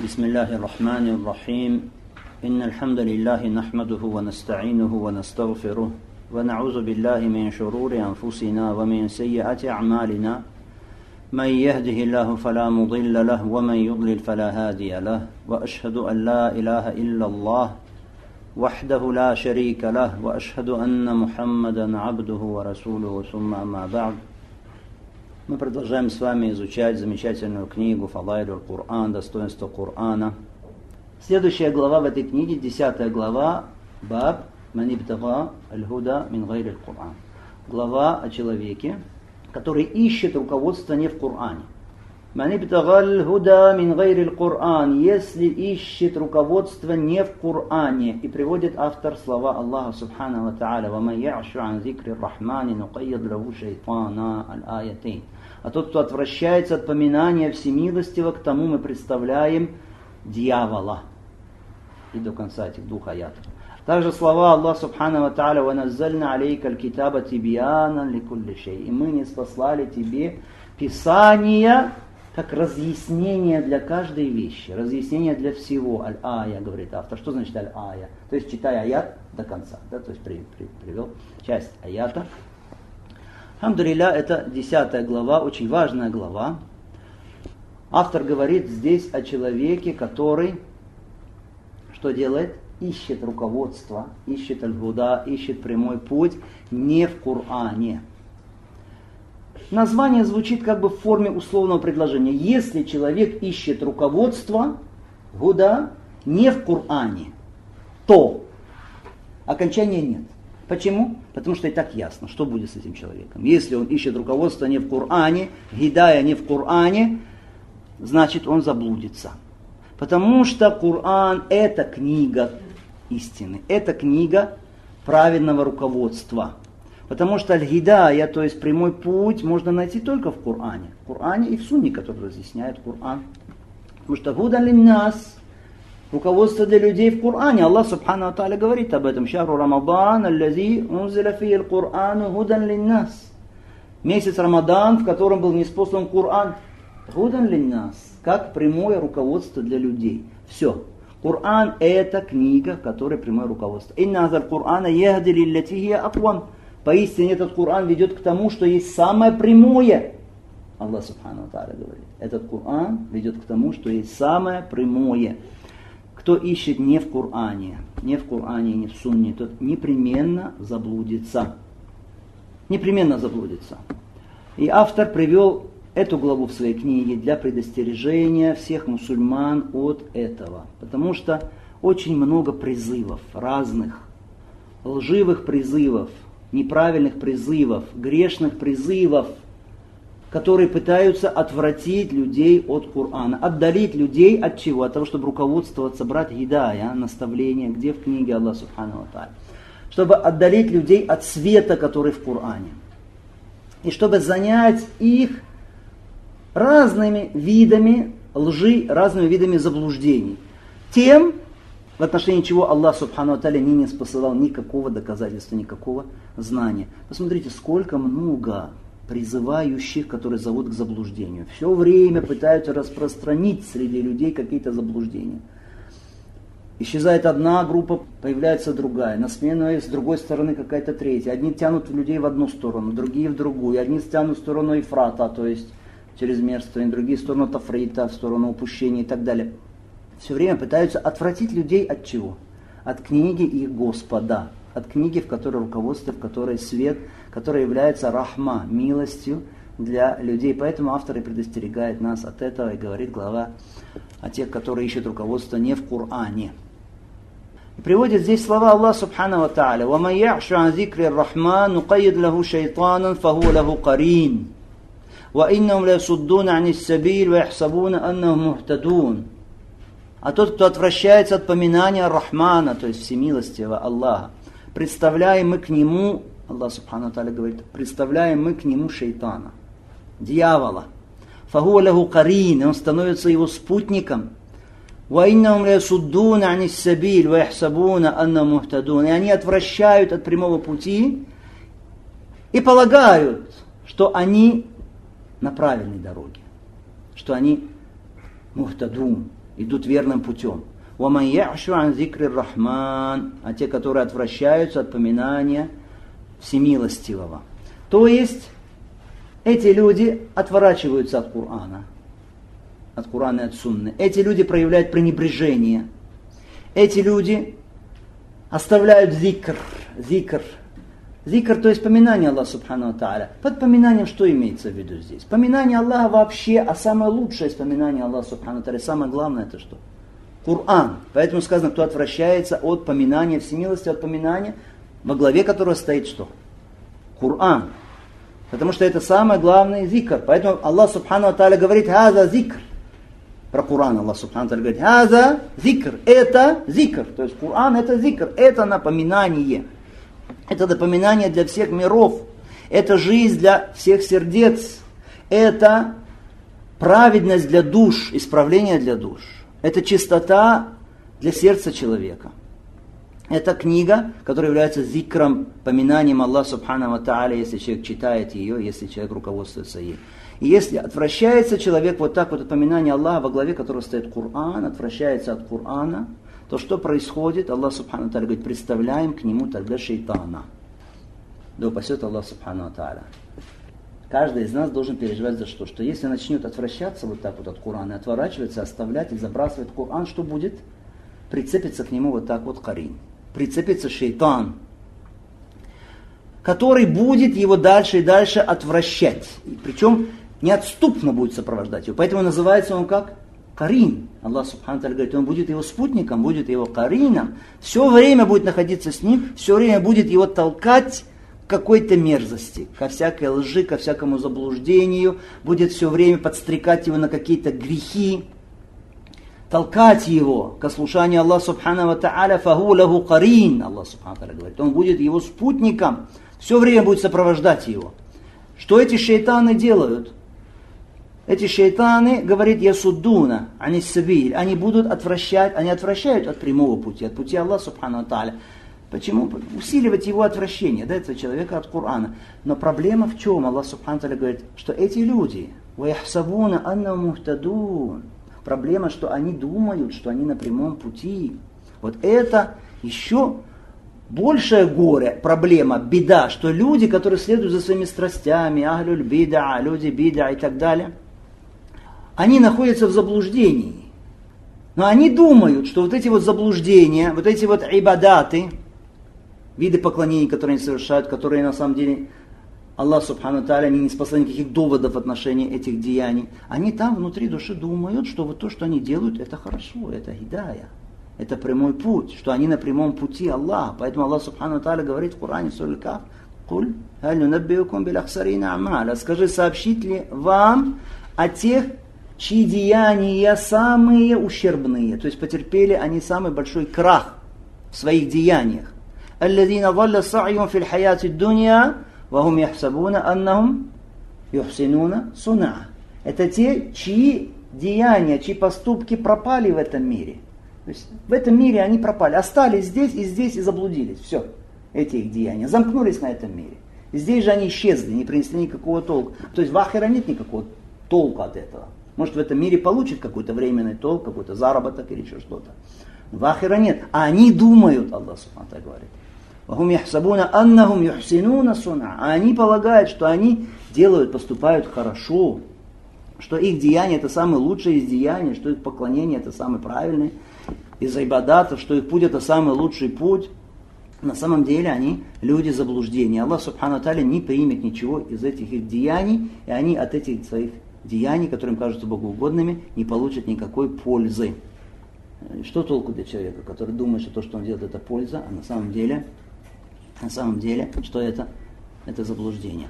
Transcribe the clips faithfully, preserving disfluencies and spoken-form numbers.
بسم الله الرحمن الرحيم إن الحمد لله نحمده ونستعينه ونستغفره ونعوذ بالله من شرور أنفسنا ومن سيئات أعمالنا من يهده الله فلا مضل له ومن يضلل فلا هادي له وأشهد أن لا إله إلا الله وحده لا شريك له وأشهد أن محمدا عبده ورسوله ثم أما بعد. Мы продолжаем с вами изучать замечательную книгу «Фадаилюль Кур'ан», достоинство Корана. Следующая глава в этой книге, десятая глава, Баб ман ибтага аль-худа мин гайри аль-Кур'ан. Глава о человеке, который ищет руководство не в Коране. Ман ибтага аль-худа мин гайри аль-Кур'ан, если ищет руководство не в Коране. И приводит автор слова Аллаха субхану ва тааля: «Ва ман я'шу ан зикри ар-Рахмани нукайид лаху шайтана» аль-аятейн. А тот, кто отвращается от поминания Всемилостивого, к тому мы представляем дьявола. И до конца этих двух аятов. Также слова Аллаха субхану ва тааля: «Ва наззальна алейка аль-китаба тибьянан ликулли шей». И мы ниспослали тебе Писание как разъяснение для каждой вещи, разъяснение для всего. Аль-ая, говорит автор. Что значит аль-ая? То есть читай аят до конца. Да? То есть при, при, привел часть аята. Алхамдулилля, это десятая глава, очень важная глава. Автор говорит здесь о человеке, который что делает? Ищет руководство, ищет аль-гуда, ищет прямой путь не в Коране. Название звучит как бы в форме условного предложения. Если человек ищет руководство, гуда, не в Коране, то окончания нет. Почему? Потому что и так ясно, что будет с этим человеком. Если он ищет руководство не в Коране, гидая не в Коране, значит он заблудится. Потому что Коран — это книга истины, это книга правильного руководства. Потому что аль-гидая, то есть прямой путь, можно найти только в Коране. В Коране и в Сунне, который разъясняет Коран. Потому что гудан лин-нас, руководство для людей в Коране. Аллах субхану ва тааля говорит об этом. Шахру Рамадан, аллази унзиля фихи аль-Курану гудан лин-нас. Месяц Рамадан, в котором был ниспослан Коран. Гудан лин-нас. Как прямое руководство для людей. Все. Коран — это книга, которая прямое руководство. Инна азаль Кур'ана яхди лиллати хия аквам. Поистине этот Коран ведет к тому, что есть самое прямое. Аллах субхану ва тааля говорит. Этот Коран ведет к тому, что есть самое прямое. Кто ищет не в Коране, не в Коране, не в Сунне, тот непременно заблудится. Непременно заблудится. И автор привел эту главу в своей книге для предостережения всех мусульман от этого. Потому что очень много призывов разных, лживых призывов, неправильных призывов, грешных призывов, которые пытаются отвратить людей от Корана, отдалить людей от чего? От того, чтобы руководствоваться, брать гидая, наставление, где в книге Аллаха субхану ва тааля. Чтобы отдалить людей от света, который в Коране. И чтобы занять их разными видами лжи, разными видами заблуждений. Тем, в отношении чего Аллах субхану ва тааля не ниспосылал никакого доказательства, никакого знания. Посмотрите, сколько много призывающих, которые зовут к заблуждению. Все время пытаются распространить среди людей какие-то заблуждения. Исчезает одна группа, появляется другая. На смену с другой стороны какая-то третья. Одни тянут людей в одну сторону, другие в другую. Одни тянут в сторону ифрата, то есть чрезмерствования, другие в сторону тафрита, в сторону упущения и так далее. Все время пытаются отвратить людей от чего? От книги их Господа. От книги, в которой руководство, в которой свет, которая является рахма, милостью для людей. Поэтому автор и предостерегает нас от этого и говорит глава о тех, которые ищут руководство не в Коране. И приводит здесь слова Аллаха субхану ва тааля: «Ва ман я'шу ан зикри ар-Рахман нукайид лаху шайтанан фахуа лаху карин. Ва иннахум ла ясуддуна ани ас-сабиль ва яхсабуна аннахум мухтадун». А тот, кто отвращается от поминания Рахмана, то есть всемилостивого Аллаха, представляем мы к нему, Аллах субхану ва тааля говорит, представляем мы к нему шайтана, дьявола. Фахуа лаху карин, он становится его спутником. Ва иннахум ла ясуддуна ани ас-сабиль ва яхсабуна аннахум мухтадун. И они отвращают от прямого пути и полагают, что они на правильной дороге, что они мухтадун, идут верным путем. وَمَنْ يَعْشُ عَنْ ذِكْرِ الرَّحْمَنِ, а те, которые отвращаются от поминания Всемилостивого. То есть, эти люди отворачиваются от Корана, от Корана и от Сунны. Эти люди проявляют пренебрежение. Эти люди оставляют зикр, зикр. Зикр, то есть поминание Аллаха Субхану ва Тааля. Под поминанием что имеется в виду здесь? Поминание Аллаха вообще, а самое лучшее из поминания Аллаха Субхану ва Тааля, самое главное это что? Коран. Поэтому сказано, кто отвращается от поминания всемилости, от поминания, во главе которого стоит что? Коран. Потому что это самый главный зикр. Поэтому Аллах Субхану ва Тааля говорит, «Хаза зикр». Про Коран Аллах Субхану ва Тааля говорит, «Хаза зикр». Это зикр. То есть Коран это зикр. Это напоминание. Это напоминание для всех миров. Это жизнь для всех сердец. Это праведность для душ, исправление для душ. Это чистота для сердца человека. Это книга, которая является зикром, поминанием Аллаха Субхану ва Тааля, если человек читает ее, если человек руководствуется ей. И если отвращается человек вот так вот от поминания Аллаха, во главе которого стоит Коран, отвращается от Корана, то что происходит? Аллах Субхану ва Тааля говорит, представляем к нему тогда шейтана. Да упасет Аллах Субхану ва Тааля. Каждый из нас должен переживать за что? Что если начнет отвращаться вот так вот от Корана, отворачиваться, оставлять и забрасывать Коран, что будет? Прицепится к нему вот так вот карин. Прицепится шейтан, который будет его дальше и дальше отвращать. Причем неотступно будет сопровождать его. Поэтому называется он как? Карин. Аллах Субхану ва Тааля говорит, он будет его спутником, будет его карином. Все время будет находиться с ним, все время будет его толкать к какой-то мерзости, ко всякой лжи, ко всякому заблуждению, будет все время подстрекать его на какие-то грехи, толкать его к слушанию Аллаха Субхану ва Тааля, фаху лаху карин, Аллах Субхану ва Тааля говорит, он будет его спутником, все время будет сопровождать его. Что эти шейтаны делают? Эти шейтаны, говорит, ясуддуна, они сабиль, они будут отвращать, они отвращают от прямого пути, от пути Аллаха Субхану ва Тааля. Почему? Усиливать его отвращение, да, этого человека от Корана. Но проблема в чем? Аллах Субхану ва Тааля говорит, что эти люди, وَيَحْسَبُونَ أَنَّهُمْ مُهْتَدُونَ, проблема, что они думают, что они на прямом пути. Вот это еще большее горе, проблема, беда, что люди, которые следуют за своими страстями, ахлюль бида, люди бида и так далее, они находятся в заблуждении. Но они думают, что вот эти вот заблуждения, вот эти вот ибадаты, виды поклонений, которые они совершают, которые на самом деле Аллах Субхану ва Тааля не спасал никаких доводов в отношении этих деяний, они там внутри души думают, что вот то, что они делают, это хорошо, это хидая, это прямой путь, что они на прямом пути Аллаха. Поэтому Аллах Субхану ва Тааля говорит в Коране, в суре Каф, «Куль, халь нунаббиукум биль ахсарина амаля». Скажи, сообщить ли вам о тех, чьи деяния самые ущербные, то есть потерпели они самый большой крах в своих деяниях. «Алладина залля са'юм фил хаяти дунья, вахум яхсабуна аннахум юхсинуна суна». Это те, чьи деяния, чьи поступки пропали в этом мире. То есть в этом мире они пропали, остались здесь и здесь и заблудились. Все, эти их деяния, замкнулись на этом мире. И здесь же они исчезли, не принесли никакого толка. То есть в ахира нет никакого толка от этого. Может, в этом мире получит какой-то временный толк, какой-то заработок или еще что-то. В ахира нет. А они думают, Аллах Субхану ва Тааля говорит, «Вахум яхсабуна аннахум юхсинуна суна». А они полагают, что они делают, поступают хорошо, что их деяние это самое лучшее из деяний, что их поклонение это самый правильный из ибадатов, что их путь это самый лучший путь. На самом деле они люди заблуждения. Аллах Субхану ва Тааля не примет ничего из этих их деяний, и они от этих своих деяний, которые им кажутся богоугодными, не получат никакой пользы. Что толку для человека, который думает, что то, что он делает, это польза, а на самом деле, на самом деле, что это? Это заблуждение.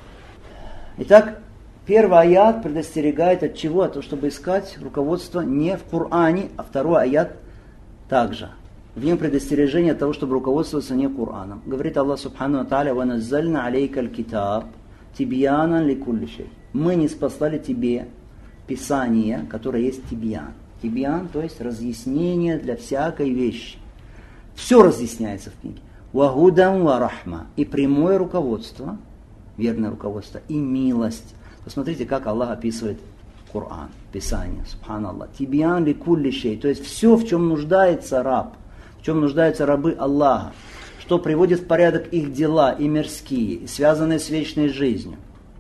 Итак, первый аят предостерегает от чего? От того, чтобы искать руководство не в Коране, а второй аят также. В нем предостережение от того, чтобы руководствоваться не Кораном. Говорит Аллах Субхану ва Тааля, «Ваназзальна алейка аль-китаб тибьянан ликулли шей». Мы не спаслали тебе Писание, которое есть тибьян. Тибьян, то есть разъяснение для всякой вещи. Все разъясняется в книге. «Вагудан ва рахма». И прямое руководство, верное руководство, и милость. Посмотрите, как Аллах описывает Коран, Писание, субханаллах. Тибьян ли кулли шей, то есть все, в чем нуждается раб, в чем нуждаются рабы Аллаха, что приводит в порядок их дела и мирские, и связанные с вечной жизнью.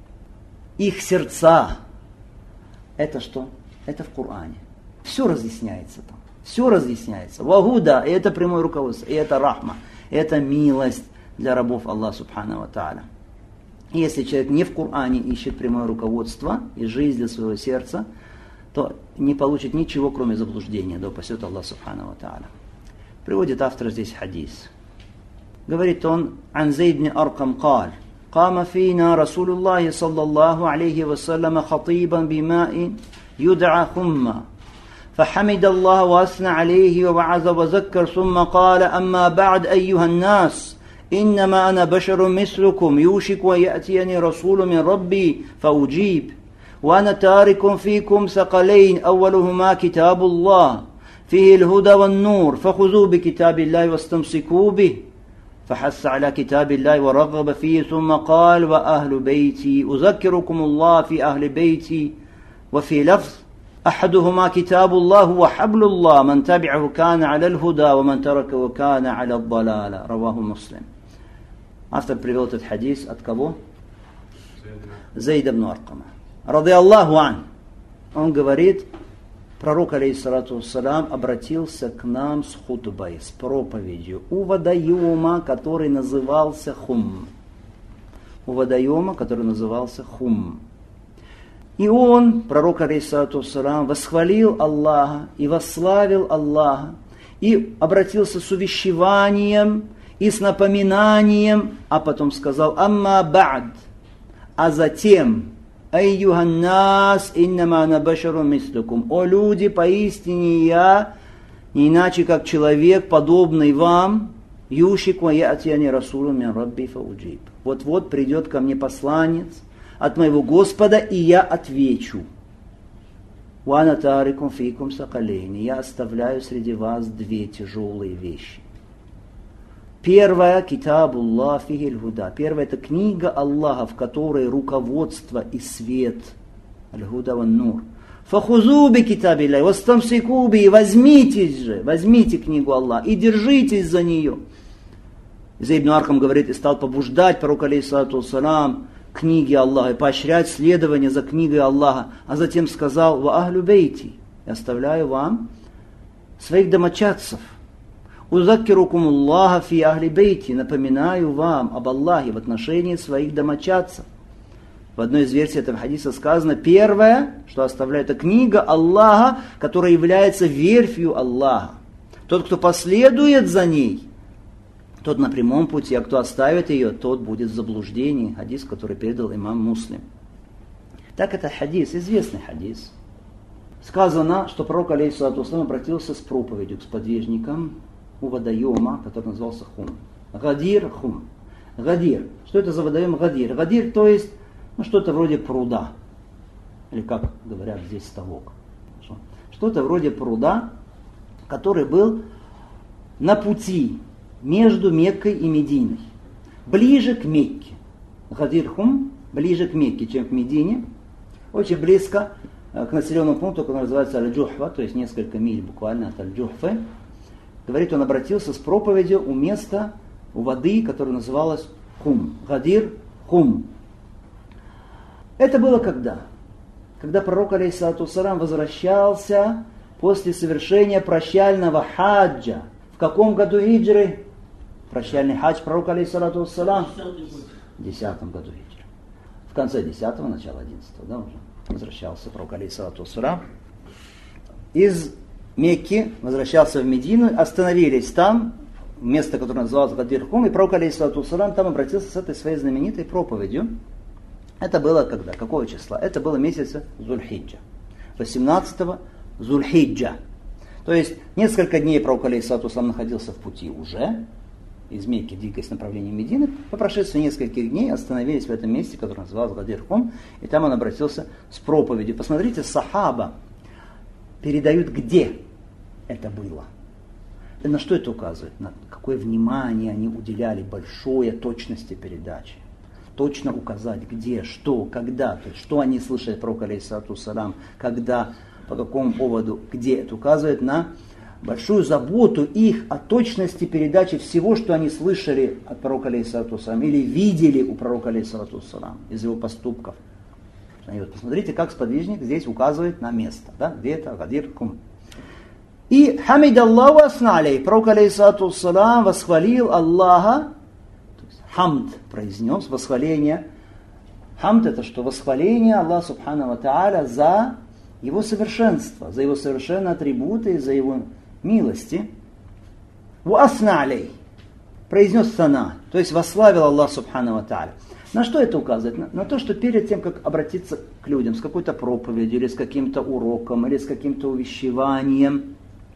Их сердца. Это что? Это в Коране. Все разъясняется там. Все разъясняется. Вагуда, и это прямое руководство, и это рахма, и это милость для рабов Аллаха субхану ва тааля. И если человек не в Коране ищет прямое руководство и жизнь для своего сердца, то не получит ничего, кроме заблуждения, да упасет Аллах субхану ва тааля. Приводит автор здесь хадис. Говорит он, «Ан Зейд бн Аркам قال, قام فينا رسول الله صلى الله عليه وسلم خطيبا بماء يدعى خمّا فحمد الله وأثنى عليه ووعظ وذكر ثم قال أما بعد أيها الناس إنما أنا بشر مثلكم يوشك ويأتيني رسول من ربي فأجيب وأنا تارك فيكم ثقلين أولهما كتاب الله فيه الهدى والنور فخذوا بكتاب الله واستمسكوا به فحث على كتاب الله ورغب فيه ثم قال وأهل بيتي أذكركم الله في أهل بيتي وفي لفظ أحدهما كتاب الله وحبل الله من تبعه كان على الهدى ومن تركه كان على الضلال رواه مسلم». Автор привел этот хадис от кого? Зейда бн Аркама. Ради Аллаху ан. Он говорит, пророк, алейхиссалату вассалям, обратился к нам с хутбой, с проповедью у водоема, который назывался Хум. У водоема, который назывался Хум. И он, пророк, алейхиссалату вассалям, восхвалил Аллаха и восславил Аллаха, и обратился с увещеванием и с напоминанием, а потом сказал «Амма ба'д», а затем «Айюханнас иннама ана башарун мислюкум», «О люди, поистине я, не иначе как человек, подобный вам, юшик ва я'тияни расулун мин рабби фауджиб». Вот-вот придет ко мне посланец от моего Господа, и я отвечу. «Ва ана тарикум фикум сакалейни», я оставляю среди вас две тяжелые вещи. Первая, китабуллах фихиль худа. Первая, это книга Аллаха, в которой руководство и свет. Аль-худа ван нур. Фахузу би китабилляхи вастамсику би. Возьмитесь же, возьмите книгу Аллаха и держитесь за нее. Зейд бн Аркам говорит, и стал побуждать пророка, алейхиссалату вассалям, книги Аллаха, и поощрять следование за книгой Аллаха. А затем сказал, ва ахлю бейти, я оставляю вам своих домочадцев. Узаккирукум Аллаха фи ахли бейти, напоминаю вам об Аллахе в отношении своих домочадцев. В одной из версий этого хадиса сказано, первое, что оставляет, это книга Аллаха, которая является верфью Аллаха. Тот, кто последует за ней, тот на прямом пути, а кто оставит ее, тот будет в заблуждении. Хадис, который передал имам Муслим. Так это хадис, известный хадис. Сказано, что пророк, алейхиссалату вассалям, обратился с проповедью к сподвижникам у водоема, который назывался Хум. Гадир Хум. Гадир. Что это за водоем Гадир? Гадир, то есть, ну, что-то вроде пруда. Или как говорят здесь, ставок. Что-то вроде пруда, который был на пути между Меккой и Мединой. Ближе к Мекке. Гадир Хум ближе к Мекке, чем к Медине. Очень близко к населенному пункту, который называется Аль-Джухфа, то есть несколько миль буквально от Аль-Джухфы. Говорит, он обратился с проповедью у места, у воды, которая называлась Хум. Гадир Хум. Это было когда? Когда пророк, алейхиссалату вассалям, возвращался после совершения прощального хаджа. В каком году хиджры? Прощальный хадж пророка, алейхиссалату вассалям? В десятом году хиджры. В конце десятого, начало одиннадцатого, да, уже возвращался пророк, алейхиссалату вассалям. Из Мекки возвращался в Медину, остановились там, место, которое называлось Гадир Хум, и пророк, алейхиссалату вассалям, там обратился с этой своей знаменитой проповедью. Это было когда? Какого числа? Это было месяца Зуль-Хиджа. восемнадцатого Зуль-Хиджа. То есть несколько дней пророк, алейхиссалату вассалям, находился в пути уже, из Мекки двигаясь в направлении Медины. По прошествии нескольких дней остановились в этом месте, которое называлось Гадир Хум, и там он обратился с проповедью. Посмотрите, сахаба передают, где это было. И на что это указывает? На какое внимание они уделяли большой точности передачи. точно указать, где, что, когда, то есть, что они слышали от пророка алейхиссалату вассалам, когда, по какому поводу, где. Это указывает на большую заботу их о точности передачи всего, что они слышали от пророка алейхиссалату вассалам или видели у пророка алейхиссалату вассалам из его поступков. И вот посмотрите, как сподвижник здесь указывает на место. Да? Где это? Гадир кум. И хамид Аллаху асналей. Пророк алейхиссалату вассалам восхвалил Аллаха. Хамд произнес, восхваление. Хамд это что? Восхваление Аллаха субхану ва тааля за его совершенство, за его совершенные атрибуты, за его милости. Ва асналей. Произнес сана, то есть восславил Аллах субхану ва тааля. На что это указывает? На, на то, что перед тем, как обратиться к людям с какой-то проповедью, или с каким-то уроком, или с каким-то увещеванием,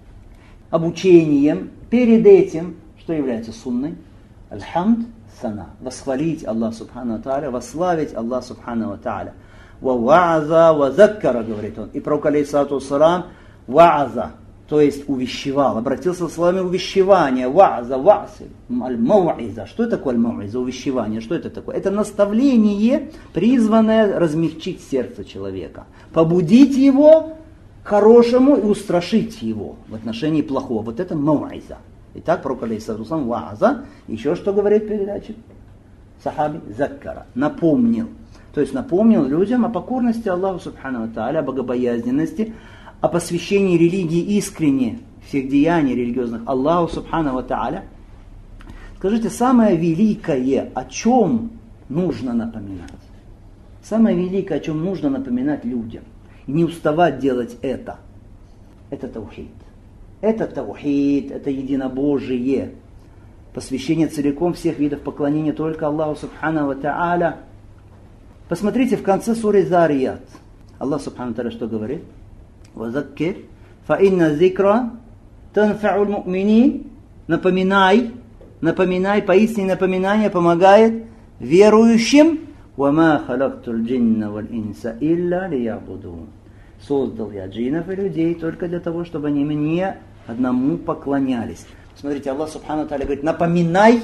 обучением, перед этим, что является сунной? Аль-хамд сана. Восхвалить Аллах субхану ва тааля, восславить Аллах субхану ва тааля. Ва ва'аза ва заккара, говорит он. И пророк алейхиссалату вассалам ва'аза, то есть увещевал, обратился с словами увещевания, ва'за, ва'си, аль-мау'иза. Что это такое аль-мау'иза, увещевание? Что это такое? Это наставление, призванное размягчить сердце человека, побудить его к хорошему и устрашить его в отношении плохого. Вот это мау'иза. Итак, пророк алейхиссалату вассалам ва'за, еще что говорит передача? Сахаби, заккара, напомнил. То есть напомнил людям о покорности Аллаху субхану ва тааля, о богобоязненности, о посвящении религии искренне, всех деяний религиозных Аллаху субхану ва тааля. Скажите, самое великое, о чем нужно напоминать? Самое великое, о чем нужно напоминать людям, и не уставать делать это, это таухид. Это таухид, это единобожие. Посвящение целиком всех видов поклонения только Аллаху субхану ва тааля. Посмотрите в конце суры Зарият. Аллах субхану ва тааля что говорит? وذكر فإن الذكرى تنفع المؤمنين. Напоминай, напоминай, поистине напоминание помогает верующим. وما خلقت الجن والإنس إلا ليعبدون. Создал я джиннов и людей только для того, чтобы они мне одному поклонялись. Смотрите, Аллах субхану ва тааля говорит, напоминай,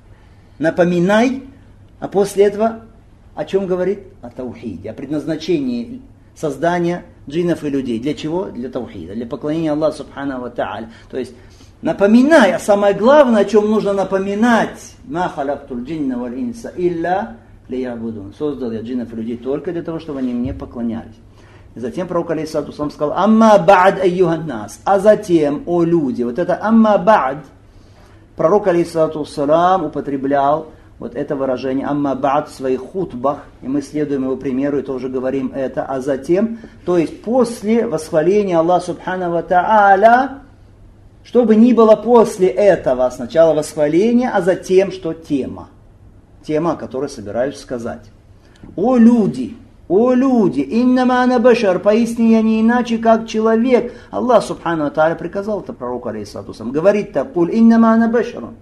напоминай, а после этого о чем говорит? О таухиде, о предназначении создания джиннов и людей. Для чего? Для таухида, для поклонения Аллаху субхану ва тааля. То есть напоминай, а самое главное, о чем нужно напоминать, ма халактуль джинна валь инса илля лиябудун. Создал я джиннов и людей только для того, чтобы они мне поклонялись. И затем пророк алейхиссалату вассалам сказал, амма ба'д айюхан нас, а затем, о люди, вот это амма ба'д, пророк алейхиссалату вассалам употреблял вот это выражение амма ба'д в своих хутбах, и мы следуем его примеру и тоже говорим это, а затем, то есть после восхваления Аллаха субхану ва тааля, что бы ни было после этого, сначала восхваление, а затем что тема, тема, о которой собираюсь сказать. О люди, о люди, иннама ана башар, поистине я не иначе, как человек. Аллах субхану ва тааля приказал это пророку алейхиссалату вассалам, говорит так, куль иннама ана башарун.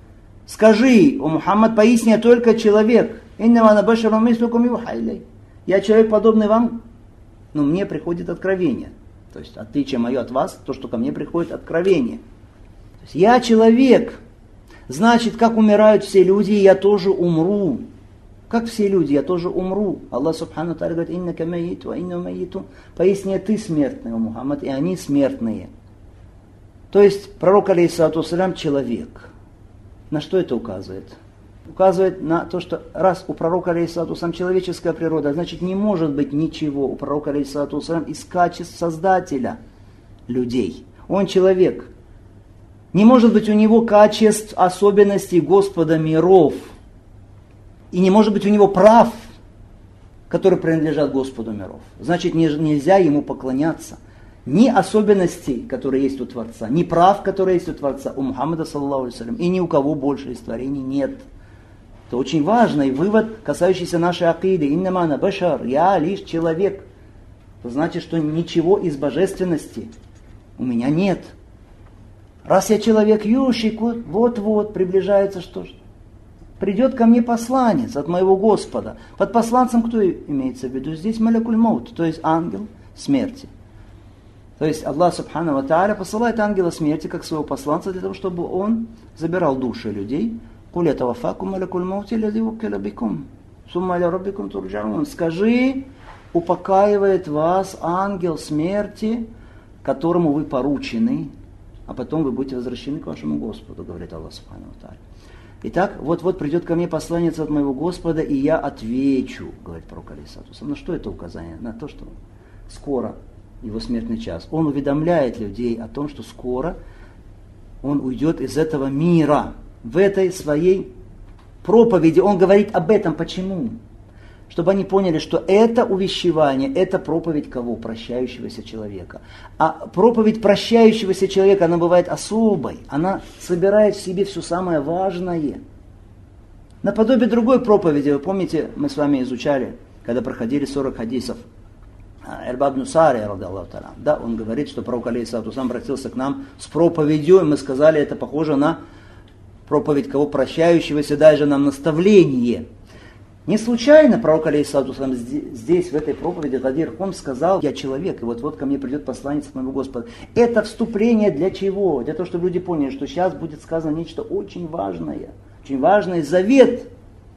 Скажи, о Мухаммад, поистине только человек. Иннама ана башарун мислукум юха илей. Я человек, подобный вам, но мне приходит откровение. То есть отличие мое от вас, то, что ко мне приходит откровение. То есть я человек. Значит, как умирают все люди, я тоже умру. Как все люди, я тоже умру. Аллах субхану ва тааля говорит, иннака майит ва инна майитун. Поистине ты смертный, о Мухаммад, и они смертные. То есть пророк алейхиссалату вассалям человек. На что это указывает? Указывает на то, что раз у пророка алейхиссалату вассалям человеческая природа, значит не может быть ничего у пророка алейхиссалату вассалям из качеств Создателя людей. Он человек. Не может быть у него качеств, особенностей Господа миров. И не может быть у него прав, которые принадлежат Господу миров. Значит, нельзя ему поклоняться. Ни особенностей, которые есть у Творца, ни прав, которые есть у Творца, у Мухаммада, саллаллаху алейхи ва саллям, и ни у кого больше из творений нет. Это очень важный вывод, касающийся нашей акиды. Иннама ана башар, я лишь человек. Это значит, что ничего из божественности у меня нет. Раз я человек, юшик, вот-вот приближается что ж. Придет ко мне посланец от моего Господа. Под посланцем кто имеется в виду? Здесь малякуль маут, то есть ангел смерти. То есть Аллах субхану ва тааля посылает ангела смерти как своего посланца для того, чтобы он забирал души людей. Сумма иля раббикум турджаун. Скажи, упокаивает вас ангел смерти, которому вы поручены, а потом вы будете возвращены к вашему Господу, говорит Аллах Субхану ва Тааля. Итак, вот-вот придет ко мне посланец от моего Господа, и я отвечу, говорит пророк алейхиссалату вассалам. На что это указание? На то, что скоро его смертный час. Он уведомляет людей о том, что скоро он уйдет из этого мира. В этой своей проповеди он говорит об этом. Почему? Чтобы они поняли, что это увещевание, это проповедь кого? Прощающегося человека. А проповедь прощающегося человека, она бывает особой. Она собирает в себе все самое важное. Наподобие другой проповеди, вы помните, мы с вами изучали, когда проходили сорок хадисов. Ирбад ибн Сария, радиаллаху та'аля, да, он говорит, что пророк алейхиссалату вассалам обратился к нам с проповедью, и мы сказали, это похоже на проповедь кого? Прощающегося, даже нам наставление. Не случайно пророк алейхиссалату вассалам здесь, в этой проповеди, Гадир Хум сказал, я человек, и вот-вот ко мне придет посланец от моего Господа. Это вступление для чего? Для того, чтобы люди поняли, что сейчас будет сказано нечто очень важное, очень важный завет.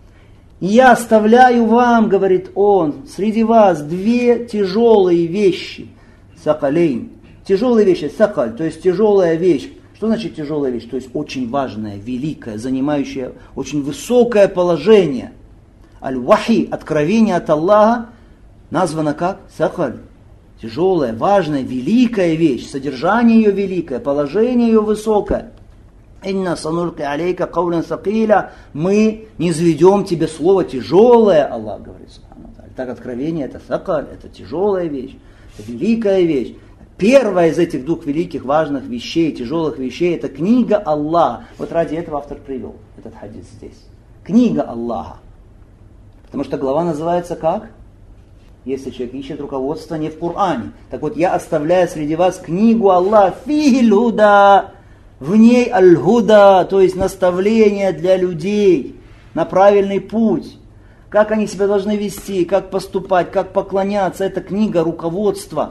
Я оставляю вам, говорит он, среди вас две тяжелые вещи. Сакалейн. Тяжелые вещи, сакаль, то есть тяжелая вещь. Что значит тяжелая вещь? То есть очень важная, великая, занимающая очень высокое положение. Аль-Вахи, откровение от Аллаха, названо как? Сакаль. Тяжелая, важная, великая вещь. Содержание ее великое, положение ее высокое. Инна санульки алейка каулян сакиля. Мы низведем тебе слово тяжелое, Аллах говорит. Так откровение это сакаль, это тяжелая вещь, это великая вещь. Первая из этих двух великих важных вещей, тяжелых вещей, это книга Аллаха. Вот ради этого автор привел этот хадис здесь. Книга Аллаха. Потому что глава называется как? Если человек ищет руководство не в Коране. Так вот, я оставляю среди вас книгу Аллаха, фигилуда. В ней аль-гуда, то есть наставление для людей на правильный путь. Как они себя должны вести, как поступать, как поклоняться. Это книга руководства.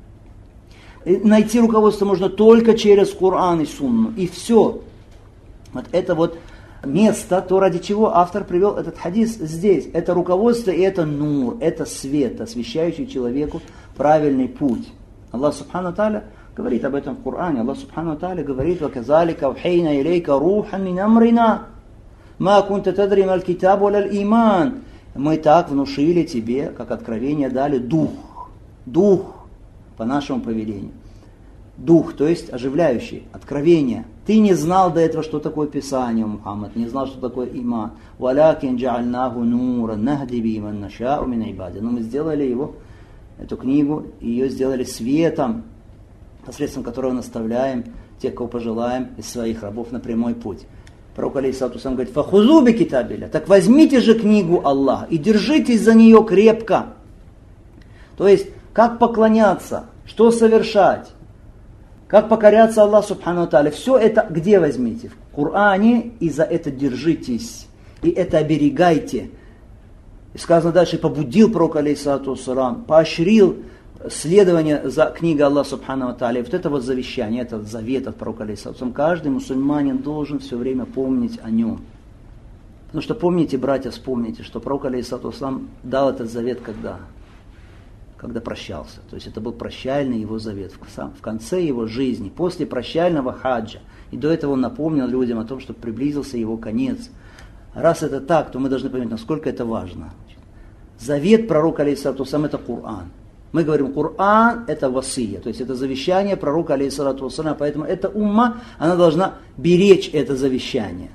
И найти руководство можно только через Коран и Сунну. И все. Вот это вот место, то ради чего автор привел этот хадис здесь. Это руководство и это нур, это свет, освещающий человеку правильный путь. Аллах Субхану Тааля говорит об этом в Коране. Аллах Субхану Тааля говорит: «Ваказалика ухейна илейка рухан мин амрина, ма кунта тадри мал китаб валяль иман». Мы так внушили тебе, как откровение дали, дух. Дух по нашему повелению. Дух, то есть оживляющий, откровение. Ты не знал до этого, что такое Писание, Мухаммад, не знал, что такое иман. «Валякин джа'альнаху нуран нахди би ман наша'у мин ибади». Но мы сделали его, эту книгу, ее сделали светом, посредством которого наставляем тех, кого пожелаем, из своих рабов на прямой путь. Пророк алейхиссалату вассалам говорит: «Фахузу би китабилля». Так возьмите же книгу Аллаха и держитесь за нее крепко. То есть, как поклоняться, что совершать, как покоряться Аллаху Субхану Тааля. Все это где возьмите? В Коране, и за это держитесь. И это оберегайте. И сказано дальше: побудил пророк алейхиссалату вассалам, поощрил следование за книгой Аллаха Субхану Тааля. И вот это вот завещание, этот завет от пророка алейхиссалату вассалам, каждый мусульманин должен все время помнить о нем. Потому что помните, братья, вспомните, что пророк алейхиссалату вассалам дал этот завет когда? Когда прощался. То есть это был прощальный его завет в конце его жизни, после прощального хаджа. И до этого он напомнил людям о том, что приблизился его конец. Раз это так, то мы должны понять, насколько это важно. Завет пророка алейхиссалату вассалам — это Коран. Мы говорим, Коран — это васия, то есть это завещание пророка алейхиссалату вассалам, поэтому эта умма, она должна беречь это завещание.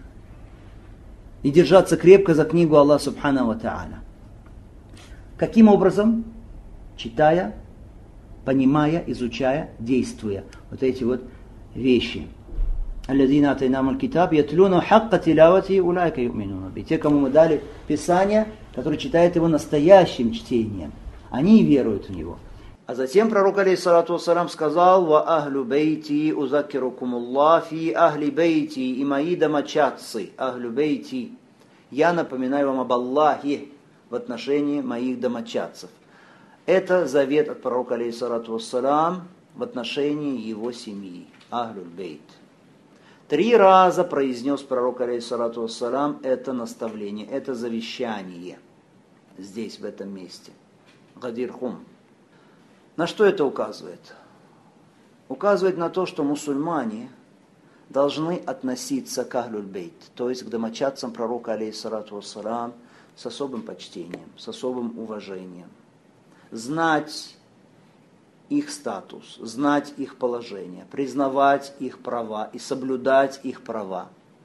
И держаться крепко за книгу Аллаха Субхану ва Тааля. Каким образом? Читая, понимая, изучая, действуя. Вот эти вот вещи. «Аллазина атайнамул китаб ятлуна хакка тилавати улайка юминуна би». Те, кому мы дали Писание, которые читают его настоящим чтением, они веруют в него. А затем пророк алейхиссалату вассалам сказал: «Ва ахлю бейти узаккирукумуллах фи ахли бейти». И мои домочадцы, ахлю бейти, я напоминаю вам об Аллахе в отношении моих домочадцев. Это завет от пророка алейхиссалату вассалам в отношении его семьи. Ахлюль бейт. Три раза произнес пророк алейхиссалату вассалам это наставление, это завещание. здесь, в этом месте. Гадир Хум. На что это указывает? Указывает на то, что мусульмане должны относиться к Ахлюль Бейт, то есть к домочадцам пророка, алейхиссалату вассалам, с особым почтением, с особым уважением. Знать их статус, знать их положение, признавать их права и соблюдать их права.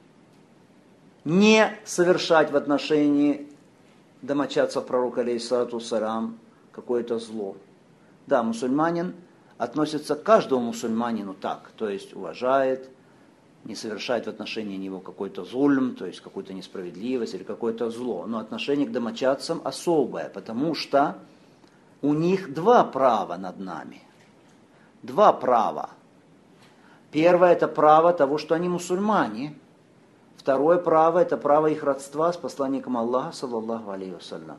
Не совершать в отношении домочадцев пророка, алейхиссалату вассалам, какое-то зло. Да, мусульманин относится к каждому мусульманину так, то есть уважает, не совершает в отношении него какой-то зульм, то есть какую-то несправедливость или какое-то зло. Но отношение к домочадцам особое, потому что у них два права над нами. Два права. Первое – это право того, что они мусульмане. Второе право – это право их родства с посланником Аллаха, саллаллаху алейхи вассалям.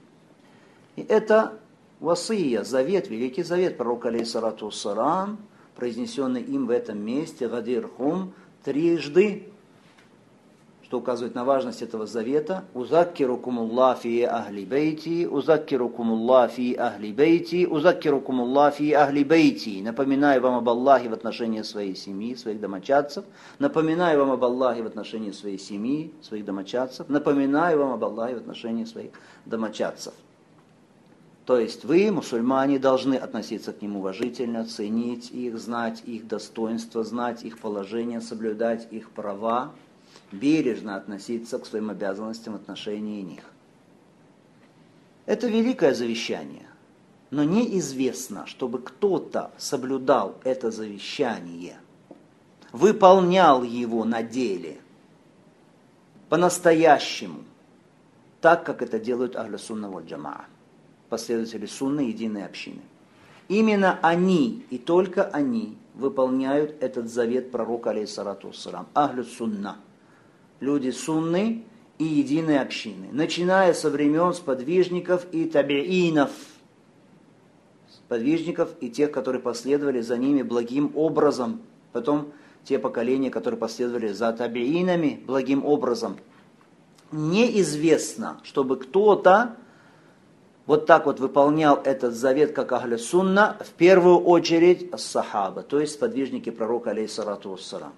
И это васия, завет, великий завет пророка, алейхиссалату вассалам, произнесенный им в этом месте, Гадир Хум, трижды, что указывает на важность этого завета. Узаккирукумулла фи ахли бейти, узаккирукумулла фи ахли бейти, узаккирукумулла фи ахли бейти. Напоминаю вам об Аллахе в отношении своей семьи, своих домочадцев. Напоминаю вам об Аллахе в отношении своей семьи, своих домочадцев. Напоминаю вам об Аллахе в отношении своих домочадцев. То есть вы, мусульмане, должны относиться к ним уважительно, ценить их, знать их достоинства, знать их положение, соблюдать их права, бережно относиться к своим обязанностям в отношении них. Это великое завещание, но неизвестно, чтобы кто-то соблюдал это завещание, выполнял его на деле, по-настоящему, так, как это делают Ахлю Сунна валь Джамаа, последователи Сунны, единой общины. Именно они и только они выполняют этот завет пророка, алейхиссалату вассалам. Ахлю Сунна. Люди Сунны и единой общины. Начиная со времен сподвижников и табиинов. Сподвижников и тех, которые последовали за ними благим образом. Потом те поколения, которые последовали за табиинами благим образом. Неизвестно, чтобы кто-то вот так вот выполнял этот завет, как Ахлю Сунна, в первую очередь сахаба, то есть сподвижники пророка, алейхиссалату вассалам.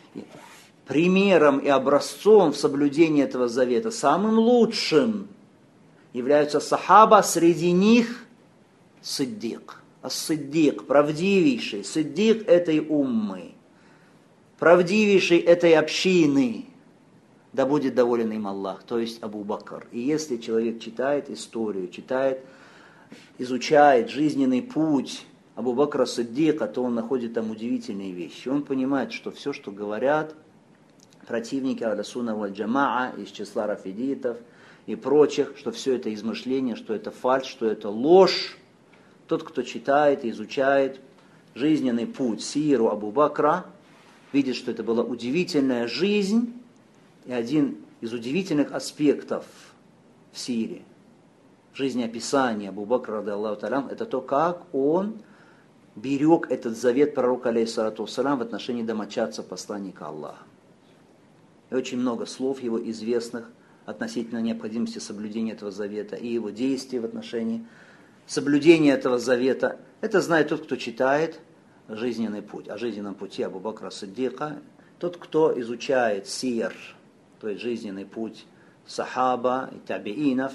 Примером и образцом в соблюдении этого завета, самым лучшим, являются сахаба, среди них сиддик. Ас-сиддик, правдивейший, сиддик этой уммы, правдивейший этой общины. Да будет доволен им Аллах, то есть Абу Бакр. И если человек читает историю, читает, изучает жизненный путь Абу Бакра Сиддика, то он находит там удивительные вещи. Он понимает, что все, что говорят противники Ахлю Сунна валь Джамаа из числа рафидитов и прочих, что все это измышление, что это фальшь, что это ложь. Тот, кто читает и изучает жизненный путь сиру Абу Бакра, видит, что это была удивительная жизнь. И один из удивительных аспектов в сире, в жизнеописании Абу Бакра, ради Аллаху та'аля, это то, как он берег этот завет пророка, алейхиссалату вассалам, в отношении домочадцев посланника Аллаха. И очень много слов его известных относительно необходимости соблюдения этого завета и его действий в отношении соблюдения этого завета. Это знает тот, кто читает жизненный путь, о жизненном пути Абу Бакра Сиддика, тот, кто изучает сир, то есть жизненный путь сахаба и табиинов.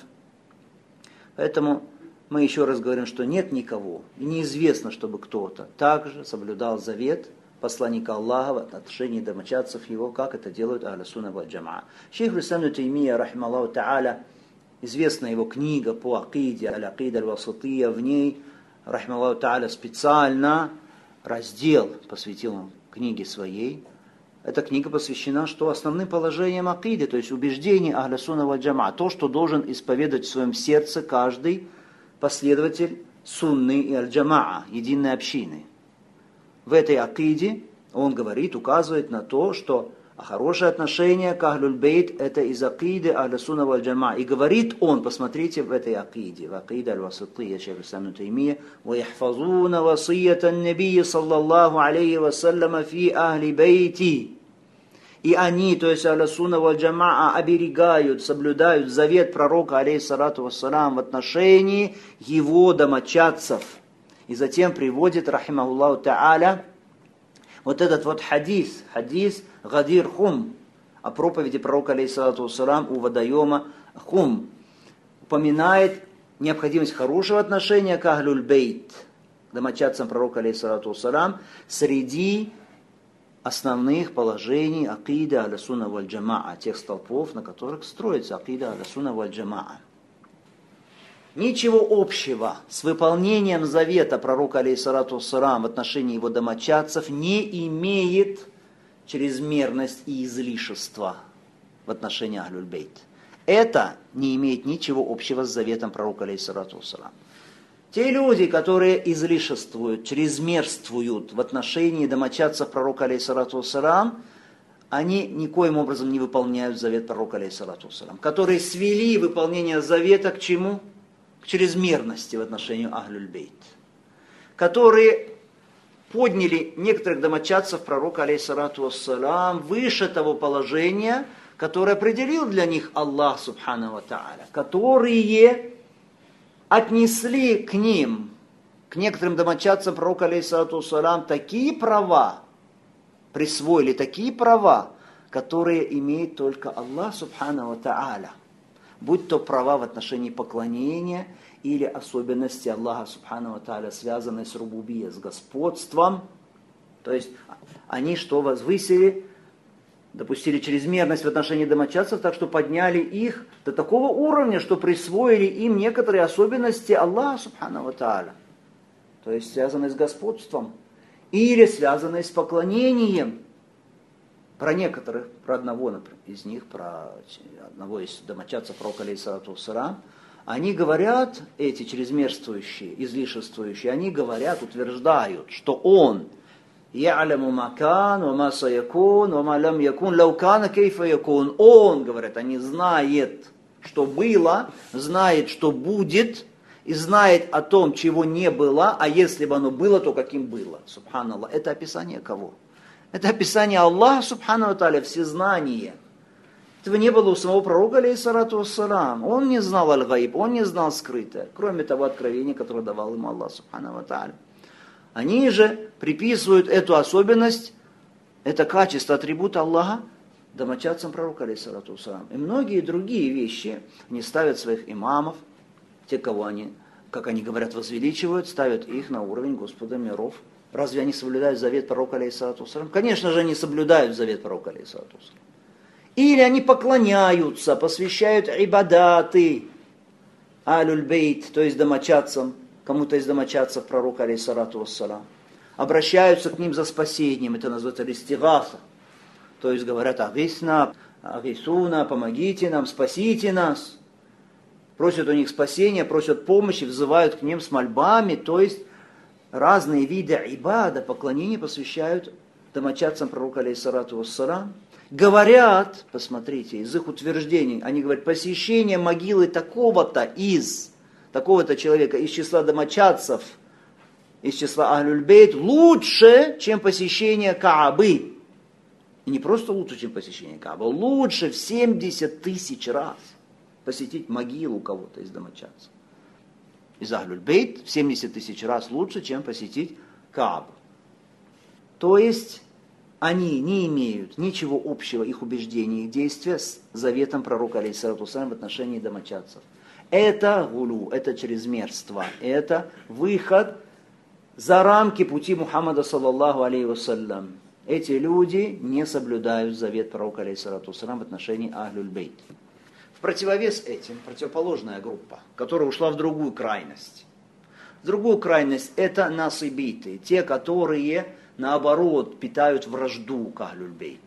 Поэтому мы еще раз говорим, что нет никого, и неизвестно, чтобы кто-то также соблюдал завет посланника Аллаха в отношении домочадцев его, как это делают Ахлю Сунна валь Джамаа. Шейх ибн Таймия, рахималлаху та'аля, известная его книга по акиде, аль-акида аль-васатия, в ней, рахималлаху та'аля, специально раздел посвятил он книге своей. Эта книга посвящена что основным положениям акиды, то есть убеждений Ахлю Сунна валь Джамаа, то, что должен исповедать в своем сердце каждый последователь Сунны и Аль-Джамаа, единой общины. В этой акиде он говорит, указывает на то, что хорошее отношение к Ахлюль Бейт это из акиды Ахлю Сунна валь Джамаа. И говорит он, посмотрите в этой акиде, в акиде аль-васатия шейх ибн Таймия, وَيَحْفَظُونَ وَصِيَّةَ النَّبِيِّ صَلَّى اللَّهُ عَلَيْهِ وَسَلَّمَ فِي أَهْلِ بَيْتِ. И они, то есть Ахлю Сунна валь Джамаа, оберегают, соблюдают завет пророка, алейхиссалату вассалам, в отношении его домочадцев. И затем приводит, рахимахуллаху та'аля, вот этот вот хадис, хадис Гадир Хум, о проповеди пророка, алейхиссалату вассалам, у водоема Хум, упоминает необходимость хорошего отношения к Ахлюль Бейт, домочадцам пророка, алейхиссалату вассалам, среди основных положений акида Ахлю Сунна валь Джамаа, тех столпов, на которых строится акида Ахлю Сунна валь Джамаа. Ничего общего с выполнением завета пророка, алейхиссалату вассалам, в отношении его домочадцев не имеет чрезмерность и излишество в отношении Ахлюль Бейт. Это не имеет ничего общего с заветом пророка, алейхиссалату вассалам. Те люди, которые излишествуют, чрезмерствуют в отношении домочадцев пророка, алейхиссалату вассалам, они никоим образом не выполняют завет пророка, алейхиссалату вассалам, которые свели выполнение завета к чему? К чрезмерности в отношении Ахлюль Бейт, которые подняли некоторых домочадцев пророка, алейхиссалату вассалам, выше того положения, которое определил для них Аллах субхану ва тааля, которые отнесли к ним, к некоторым домочадцам пророка, алейхиссалату вассалам, такие права, присвоили такие права, которые имеет только Аллах субхану ва тааля, будь то права в отношении поклонения или особенности Аллаха субхану ва тааля, связанные с рубубия, с господством. То есть они что возвысили, допустили чрезмерность в отношении домочадцев, так что подняли их до такого уровня, что присвоили им некоторые особенности Аллаха субхану ва тааля, то есть связанные с господством или связанные с поклонением. Про некоторых, про одного например, из них, про одного из домочадцев пророка, алейхиссалату вассалам, они говорят, эти чрезмерствующие, излишествующие, они говорят, утверждают, что он «Я'ляму макан, ва ма саякун, ва ма лам якун, лау кана кейфа якун». Он, говорят, они знает, что было, знает, что будет, и знает о том, чего не было, а если бы оно было, то каким было. Субханаллах. Это описание кого? Это описание Аллаха, субхану ва тааля, всезнание. Этого не было у самого пророка, алейхиссалату вассалам. Он не знал аль-гайб, он не знал скрытое, кроме того откровения, которое давал ему Аллах, субхану ва тааля. Они же приписывают эту особенность, это качество, атрибут Аллаха домочадцам пророка, алейхиссалату вассалам. И многие другие вещи они ставят своих имамов, те, кого они, как они говорят, возвеличивают, ставят их на уровень Господа миров. Разве они соблюдают завет пророка, алейхиссалату вассалам? Конечно же, они соблюдают завет пророка, алейхиссалату вассалам. Или они поклоняются, посвящают ибадаты алюль бейт, то есть домочадцам, кому-то из домочадцев пророка, алейхиссалату вассалам. Обращаются к ним за спасением, это называется листигаса. То есть говорят: «Агисна, агисуна, помогите нам, спасите нас». Просят у них спасения, просят помощи, взывают к ним с мольбами, то есть разные виды ибада, поклонения посвящают домочадцам пророка, алейхиссалату вассалам. Говорят, посмотрите, из их утверждений, они говорят: посещение могилы такого-то из, такого-то человека из числа домочадцев, из числа Ахлюль Бейт лучше, чем посещение Каабы. И не просто лучше, чем посещение Каабы, лучше в семьдесят тысяч раз посетить могилу кого-то из домочадцев. Из Ахлюль Бейт в семьдесят тысяч раз лучше, чем посетить Каабу. То есть они не имеют ничего общего, их убеждения, их действия, с заветом пророка, алейхиссалату вассалам, в отношении домочадцев. Это гулу, это чрезмерство, это выход за рамки пути Мухаммада, саллаллаху алейхи вассалям. Эти люди не соблюдают завет пророка, алейхиссалату вассалам, в отношении Ахлюль Бейт. В противовес этим противоположная группа, которая ушла в другую крайность. Другую крайность это насыбиты, те, которые наоборот питают вражду к Ахлюль Бейт.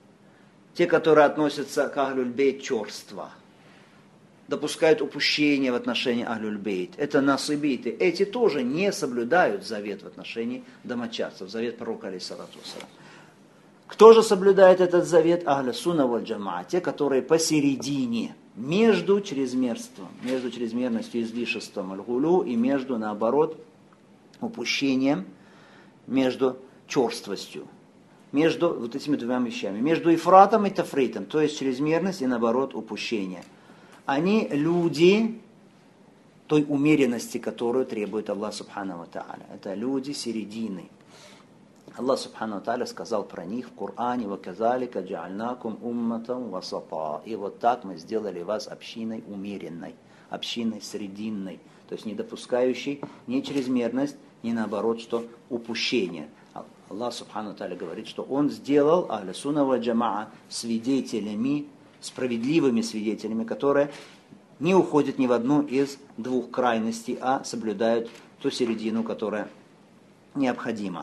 Те, которые относятся к Ахлюль Бейт черство, допускают упущения в отношении Ахлюль Бейт. Это насыбиты. Эти тоже не соблюдают завет в отношении домочадцев, завет пророка, алейхиссалату вассалам. Кто же соблюдает этот завет? Ахлю Сунна валь Джамаа, те, которые посередине, между чрезмерством, между чрезмерностью, излишеством аль-гулю и между, наоборот, упущением, между черствостью. между вот этими двумя вещами. Между ифратом и тафритом, то есть чрезмерность и наоборот упущение. Они люди той умеренности, которую требует Аллах Субхану ва Тааля. Это люди середины. Аллах Субхану ва Тааля сказал про них в Коране: «Ваказалика джа'альнакум умматам васата». И вот так мы сделали вас общиной умеренной, общиной срединной, то есть не допускающей ни чрезмерность, ни наоборот, что упущение. Аллах Субхану ва Тааля говорит, что Он сделал ахля сунна валь джамаа свидетелями, справедливыми свидетелями, которые не уходят ни в одну из двух крайностей, а соблюдают ту середину, которая необходима.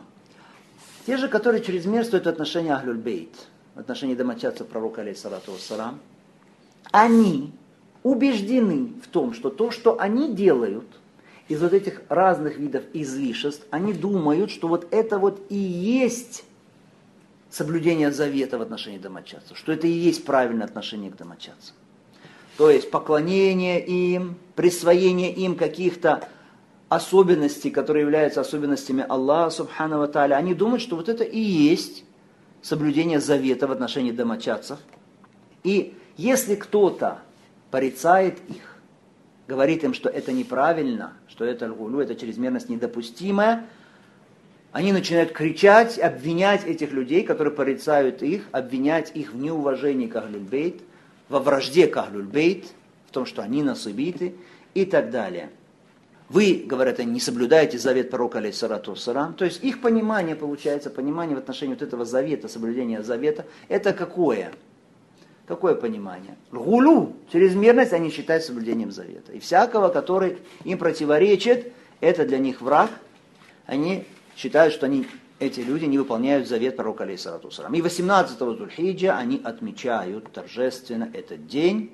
Те же, которые чрезмерствуют в отношении Ахлюль Бейт, в отношении домочадцев пророка, алейхиссалату вассалам, они убеждены в том, что то, что они делают из вот этих разных видов излишеств, они думают, что вот это вот и есть соблюдение завета в отношении домочадцев, что это и есть правильное отношение к домочадцам. То есть поклонение им, присвоение им каких-то особенностей, которые являются особенностями Аллаха Субхану ва Тааля. Они думают, что вот это и есть соблюдение завета в отношении домочадцев. И если кто-то порицает их, говорит им, что это неправильно, что это аль-гулю, это чрезмерность недопустимая, они начинают кричать, обвинять этих людей, которые порицают их, обвинять их в неуважении к Ахлюль Бейт, во вражде к Ахлюль Бейт, в том, что они насыбиты и так далее. Вы, говорят они, не соблюдаете завет пророка, алейхиссалату вассалам. То есть их понимание, получается, понимание в отношении вот этого завета, соблюдения завета, это какое? Какое понимание? Гулю, чрезмерность, они считают соблюдением завета. И всякого, который им противоречит, это для них враг. Они считают, что они, эти люди не выполняют завет пророка, алейхиссалату вассалам. И восемнадцатого Зуль-Хиджа они отмечают торжественно этот день,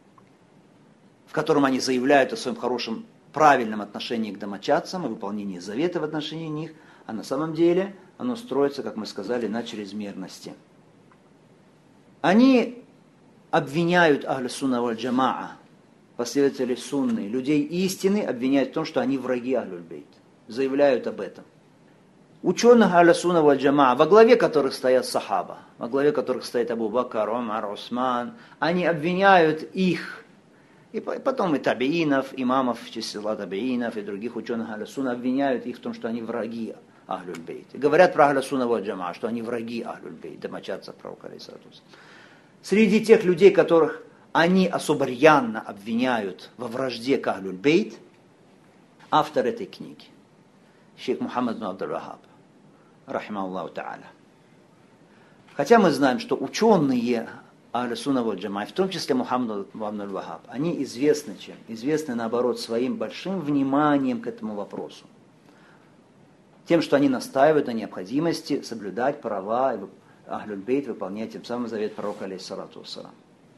в котором они заявляют о своем хорошем, правильном отношении к домочадцам, о выполнении завета в отношении них, а на самом деле оно строится, как мы сказали, на чрезмерности. Они обвиняют Ахлю сунна валь джамаа, последователей сунны, людей истины, обвиняют в том, что они враги Ахлюль Бейт, заявляют об этом. Ученых Ахлю сунна валь джамаа, во главе которых стоят сахаба, во главе которых стоит Абу Бакр, Умар, Усман, они обвиняют их, и потом и табиинов, имамов в числе табиинов и других ученых Ахлю сунна обвиняют их в том, что они враги Ахлюль Бейт. И говорят про Ахлю сунна валь джамаа, что они враги Ахлюль Бейт, домочадцев пророка, алейхиссалату вассалам. Среди тех людей, которых они особо рьяно обвиняют во вражде к Ахлюль Бейт, автор этой книги, шейх Мухаммад бин Абдул-Вахаб, рахимахуллаху та'аля. Хотя мы знаем, что ученые Ахлю сунна валь джамаа, в том числе Мухаммад бин Абдул-Вахаб, они известны чем? Известны, наоборот, своим большим вниманием к этому вопросу. Тем, что они настаивают на необходимости соблюдать права Ахлюль Бейт, выполнять тем самым завет пророка, алейхиссалату вассалам.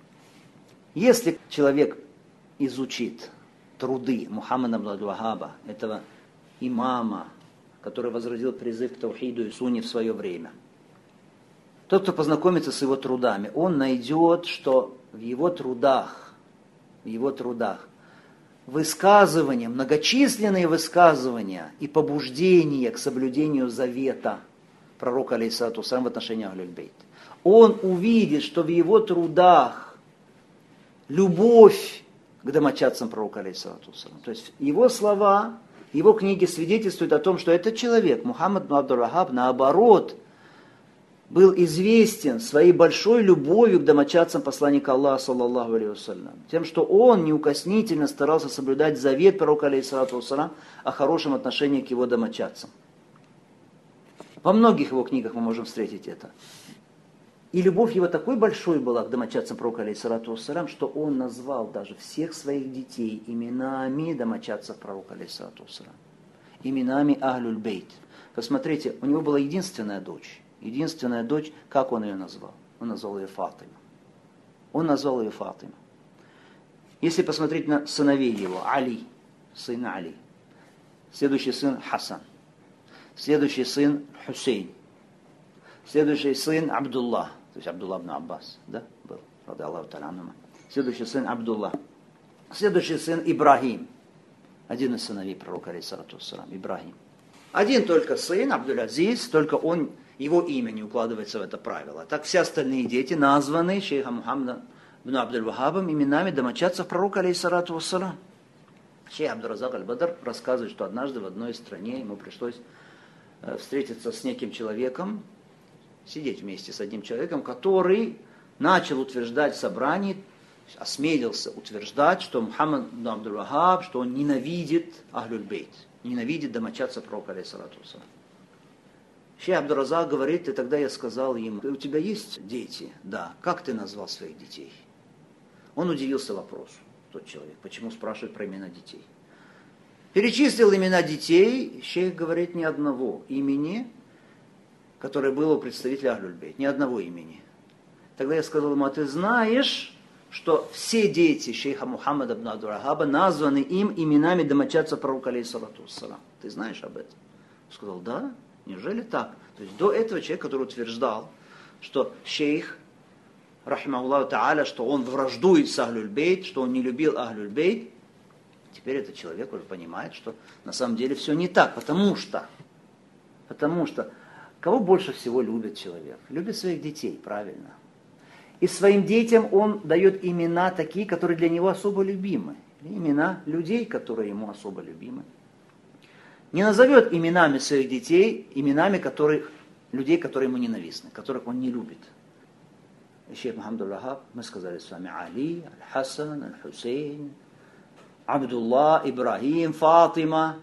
Если человек изучит труды Мухаммада бин Абдул-Вахаба, этого имама, который возродил призыв к таухиду и сунне в свое время, тот, кто познакомится с его трудами, он найдет, что в его трудах, в его трудах высказывания, многочисленные высказывания и побуждения к соблюдению завета пророка, алейхиссалату вассалам, в отношении Ахлюль Бейт. Он увидит, что в его трудах любовь к домочадцам пророка, алейхиссалату вассалам. То есть его слова, его книги свидетельствуют о том, что этот человек, Мухаммад бин Абдул-Вахаб, наоборот, был известен своей большой любовью к домочадцам посланника Аллаха, саллаллаху алейхи вассалям. Тем, что он неукоснительно старался соблюдать завет пророка, алейхиссалату вассалам, о хорошем отношении к его домочадцам. Во многих его книгах мы можем встретить это. И любовь его такой большой была к домочадцам пророка, алейхиссалату вассалям, что он назвал даже всех своих детей именами домочадцев пророка, алейхиссалату вассалям. Именами Ахлюль Бейт. Посмотрите, у него была единственная дочь. Единственная дочь, как он ее назвал? Он назвал ее Фатима. Он назвал ее Фатима. Если посмотреть на сыновей его, Али, сын Али. Следующий сын Хасан. Следующий сын Хусейн. Следующий сын Абдуллах. То есть Абдуллах ибн Аббас, да, был. Ради Аллаху та'аля анхума. Следующий сын Абдуллах. Следующий сын Ибрахим. Один из сыновей пророка, алейхиссалату вассалам, Ибрахим. Один только сын, Абдуль-Азиз, только он его имя не укладывается в это правило. Так все остальные дети названы шейхом Мухаммадом ибн Абдуль-Вахабом именами домочадцев пророка, алейхиссалату вассалам. Шейх Абдур-Разак аль-Бадр рассказывает, что однажды в одной стране ему пришлось встретиться с неким человеком, сидеть вместе с одним человеком, который начал утверждать в собрании, осмелился утверждать, что Мухаммад ибн Абдуль-Вахаб, что он ненавидит Ахлюль-Бейт, ненавидит домочадцев пророка, алейхиссалату вассалам. Шейх Абдур-Разак говорит, и тогда я сказал ему: у тебя есть дети? Да. Как ты назвал своих детей? Он удивился вопросу, тот человек, почему спрашивает про имена детей. Перечислил имена детей, шейх говорит, ни одного имени, которое было у представителя Ахлюль-Бейт, ни одного имени. Тогда я сказал ему: а ты знаешь, что все дети шейха Мухаммада ибн Абдуль-Вахаба названы им именами домочадцев пророка, алейхиссалату вассалам? Ты знаешь об этом? Он сказал: да. Неужели так? То есть до этого человек, который утверждал, что шейх, рахимахуллаху та'аля, что он враждует с Ахлюль-Бейт, что он не любил Ахлюль-Бейт, теперь этот человек уже понимает, что на самом деле все не так. Потому что, потому что, кого больше всего любит человек? Любит своих детей, правильно. И своим детям он дает имена такие, которые для него особо любимы. Имена людей, которые ему особо любимы. Не назовет именами своих детей, именами которых, людей, которые ему ненавистны, которых он не любит. И шейх Мухаммад Абдуль-Вахаб, мы сказали с вами, Али, Аль-Хасан, Аль-Хусейн, Абдулла, Ибрахим, Фатима.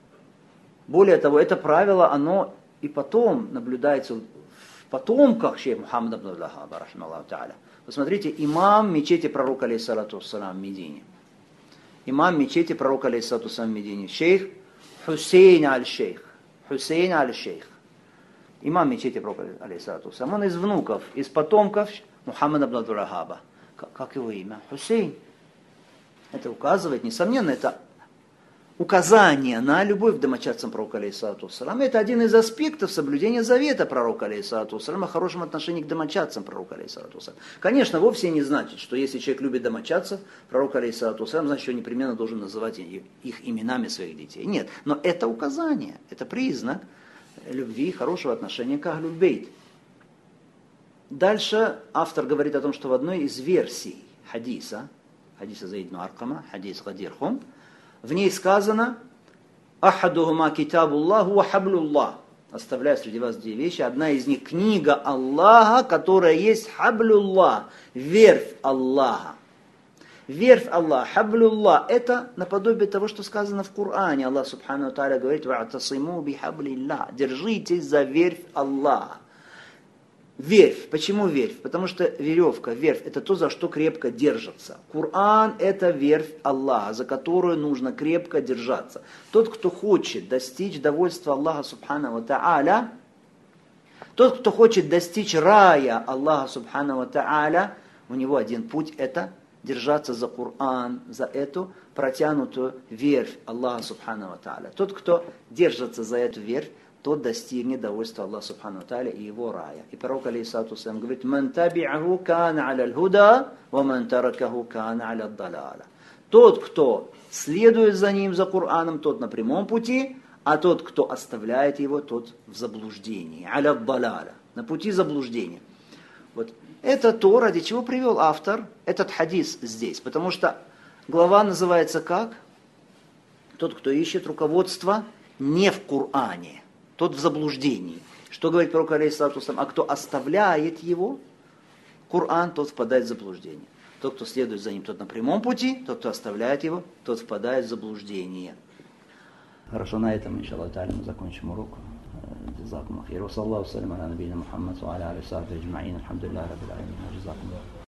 Более того, это правило, оно и потом наблюдается в потомках шейха Мухаммада Абдуль-Вахаба, рахимахуллаху та'аля. Посмотрите, имам мечети пророка, алейхиссалату вассалам, в Медине. Имам мечети пророка, алейхиссалату вассалам, в Медине. Шейх Хусейн аль-Шейх. Хусейн аль-Шейх. Имам мечети пророка, алейхиссалату вассалам. Он из внуков, из потомков Мухаммада ибн Абдуль-Вахаба. Как его имя? Хусейн. Это указывает, несомненно, это указание на любовь к домочадцам пророка, алейхиссалату вассалам. Это один из аспектов соблюдения завета пророка, алейхиссалату вассалам, о хорошем отношении к домочадцам пророка, алейхиссалату вассалам. Конечно, вовсе не значит, что если человек любит домочадцев пророка, алейхиссалату вассалам, значит, он непременно должен называть их именами своих детей. Нет, но это указание, это признак любви, хорошего отношения к Ахлюль-Бейт. Дальше автор говорит о том, что в одной из версий хадиса, хадиса Заид ибн Аркама, хадис Гадир Хум, в ней сказано: «Ахадухума китабуллаху ва хаблуллах». Оставляю среди вас две вещи. Одна из них книга Аллаха, которая есть хаблуллах, верфь Аллаха. Верфь Аллаха, хаблуллах, это наподобие того, что сказано в Коране. Аллах субхану ва тааля говорит: «Ва'тасиму бихаблиллах». Держитесь за верфь Аллаха. Верфь. Почему верфь? Потому что веревка, верфь, это то, за что крепко держится. Коран – это верфь Аллаха, за которую нужно крепко держаться. Тот, кто хочет достичь довольства Аллаха субхану ва тааля, тот, кто хочет достичь рая Аллаха субхану ва тааля, у него один путь – это держаться за Коран, за эту протянутую верфь Аллаха субхану ва тааля. Тот, кто держится за эту верфь, тот достигнет довольства Аллаха субхану ва тааля и его рая. И пророк, алейхиссалату вассалам, говорит: «Ман таби'аху кана аля аль-худа, ва ман таракаху кана аля ад-далаля». Тот, кто следует за ним, за Кораном, тот на прямом пути, а тот, кто оставляет его, тот в заблуждении. Аля ад-далаля, на пути заблуждения. Вот. Это то, ради чего привел автор этот хадис здесь. Потому что глава называется как? Тот, кто ищет руководство не в Коране, тот в заблуждении. Что говорит пророк, алейхиссалату вассалам? А кто оставляет его, Коран, тот впадает в заблуждение. Тот, кто следует за ним, тот на прямом пути, тот, кто оставляет его, тот впадает в заблуждение. Хорошо, на этом, иншаллах та'аля, мы закончим урок. Джазакум ахир. Ва саллаллаху салям аля набийна Мухаммад ва аля алейхи ва сахбихи аджмаин. Алхамдулиллахи раббил аламин. Джазакум.